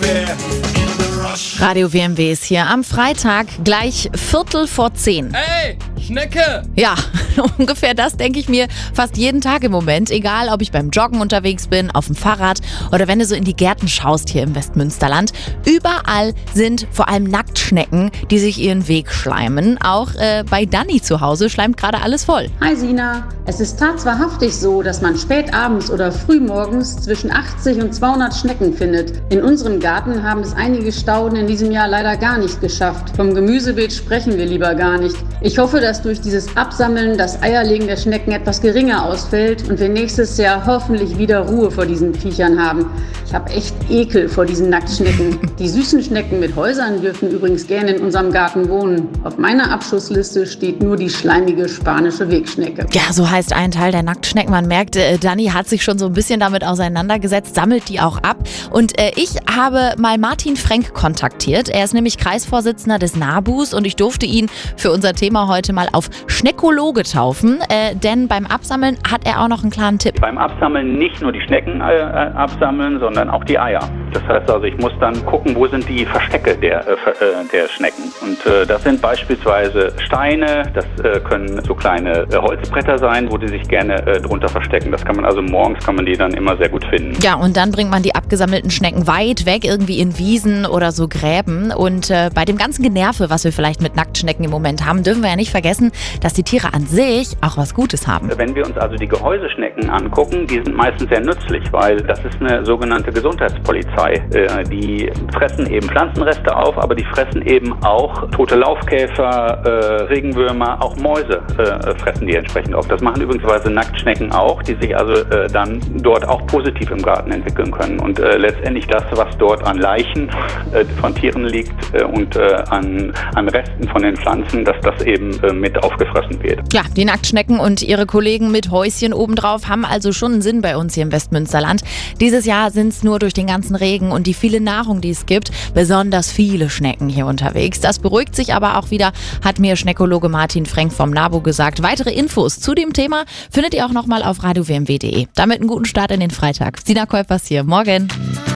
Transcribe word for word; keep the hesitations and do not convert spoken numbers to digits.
Radio W M W ist hier am Freitag gleich Viertel vor zehn. Ey, Schnecke! Ja, ungefähr das denke ich mir fast jeden Tag im Moment. Egal, ob ich beim Joggen unterwegs bin, auf dem Fahrrad oder wenn du so in die Gärten schaust hier im Westmünsterland. Überall sind vor allem Nacktschnecken, die sich ihren Weg schleimen. Auch äh, bei Dani zu Hause schleimt gerade alles voll. Hi Sina, es ist tatsächlich so, dass man spät abends oder frühmorgens zwischen achtzig und zweihundert Schnecken findet. In unserem Garten haben es einige Stauden in diesem Jahr leider gar nicht geschafft. Vom Gemüsebeet sprechen wir lieber gar nicht. Ich hoffe, dass durch dieses Absammeln das Eierlegen der Schnecken etwas geringer ausfällt und wir nächstes Jahr hoffentlich wieder Ruhe vor diesen Viechern haben. Ich habe echt Ekel vor diesen Nacktschnecken. Die süßen Schnecken mit Häusern dürfen übrigens gerne in unserem Garten wohnen. Auf meiner Abschussliste steht nur die schleimige spanische Wegschnecke. Ja, so heißt ein Teil der Nacktschnecken. Man merkt, äh, Dani hat sich schon so ein bisschen damit auseinandergesetzt, sammelt die auch ab. Und äh, ich habe mal Martin Frenk kontaktiert. Er ist nämlich Kreisvorsitzender des NABUs und ich durfte ihn für unser Thema heute mal auf Schneckologe taufen. Äh, denn beim Absammeln hat er auch noch einen klaren Tipp. Beim Absammeln nicht nur die Schnecken äh, absammeln, sondern auch die Eier. Das heißt also, ich muss dann gucken, wo sind die Verstecke der, äh, der Schnecken. Und äh, das sind beispielsweise Steine, das äh, können so kleine äh, Holzbretter sein, wo die sich gerne äh, drunter verstecken. Das kann man also morgens, kann man die dann immer sehr gut finden. Ja, und dann bringt man die abgesammelten Schnecken weit weg, irgendwie in Wiesen oder so Gräben. Und äh, bei dem ganzen Generve, was wir vielleicht mit Nacktschnecken im Moment haben, dürfen wir ja nicht vergessen, dass die Tiere an sich auch was Gutes haben. Wenn wir uns also die Gehäuseschnecken angucken, die sind meistens sehr nützlich, weil das ist eine sogenannte Gesundheitspolizei. Äh, die fressen eben Pflanzenreste auf, aber die fressen eben auch tote Laufkäfer, äh, Regenwürmer, auch Mäuse äh, fressen die entsprechend auf. Das machen übrigens Nacktschnecken auch, die sich also äh, dann dort auch positiv im Garten entwickeln können. Und äh, letztendlich das, was dort an Leichen äh, von Tieren liegt äh, und äh, an, an Resten von den Pflanzen, dass das eben äh, mit aufgefressen wird. Ja, die Nacktschnecken und ihre Kollegen mit Häuschen obendrauf haben also schon einen Sinn bei uns hier im Westmünsterland. Dieses Jahr sind es nur durch den ganzen Regen und die viele Nahrung, die es gibt, besonders viele Schnecken hier unterwegs. Das beruhigt sich aber auch wieder, hat mir Schneckologe Martin Frenk vom NABU gesagt. Weitere Infos zu dem Thema findet ihr auch nochmal auf radio w m w punkt de. Damit einen guten Start in den Freitag. Sina Kolpers hier. Morgen.